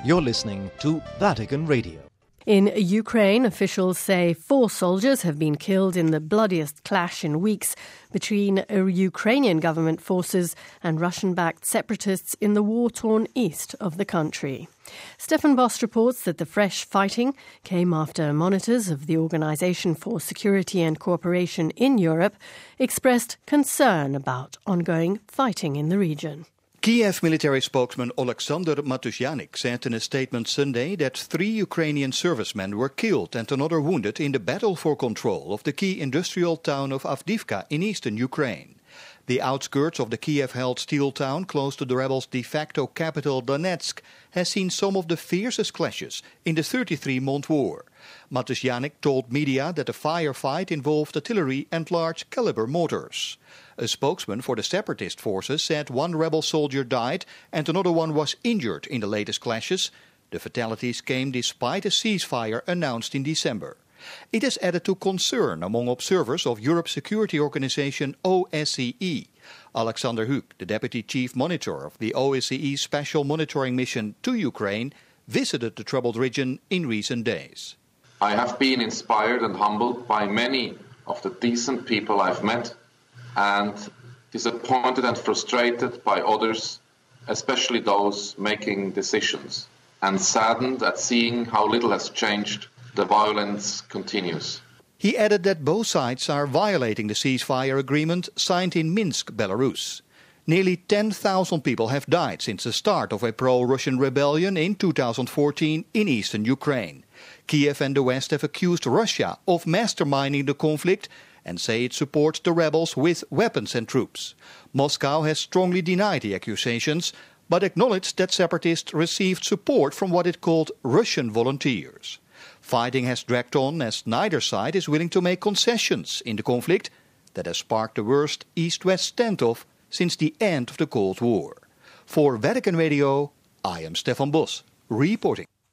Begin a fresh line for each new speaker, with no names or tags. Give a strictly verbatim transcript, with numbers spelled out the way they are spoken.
You're listening to Vatican Radio.
In Ukraine, officials say four soldiers have been killed in the bloodiest clash in weeks between Ukrainian government forces and Russian-backed separatists in the war-torn east of the country. Stefan Bost reports that the fresh fighting came after monitors of the Organisation for Security and Cooperation in Europe expressed concern about ongoing fighting in the region.
Kiev military spokesman Oleksandr Matusyanik said in a statement Sunday that three Ukrainian servicemen were killed and another wounded in the battle for control of the key industrial town of Avdiivka in eastern Ukraine. The outskirts of the Kiev-held steel town close to the rebels' de facto capital Donetsk has seen some of the fiercest clashes in the thirty-three-month war. Matusyanik told media that the firefight involved artillery and large-caliber mortars. A spokesman for the separatist forces said one rebel soldier died and another one was injured in the latest clashes. The fatalities came despite a ceasefire announced in December. It has added to concern among observers of Europe's security organization O S C E. Alexander Hug, the deputy chief monitor of the O S C E special monitoring mission to Ukraine, visited the troubled region in recent days.
I have been inspired and humbled by many of the decent people I've met, and disappointed and frustrated by others, especially those making decisions, and saddened at seeing how little has changed. The violence continues.
He added that both sides are violating the ceasefire agreement signed in Minsk, Belarus. Nearly ten thousand people have died since the start of a pro-Russian rebellion in two thousand fourteen in eastern Ukraine. Kiev and the West have accused Russia of masterminding the conflict and say it supports the rebels with weapons and troops. Moscow has strongly denied the accusations, but acknowledged that separatists received support from what it called Russian volunteers. Fighting has dragged on as neither side is willing to make concessions in the conflict that has sparked the worst East-West standoff since the end of the Cold War. For Vatican Radio, I am Stefan Bost, reporting.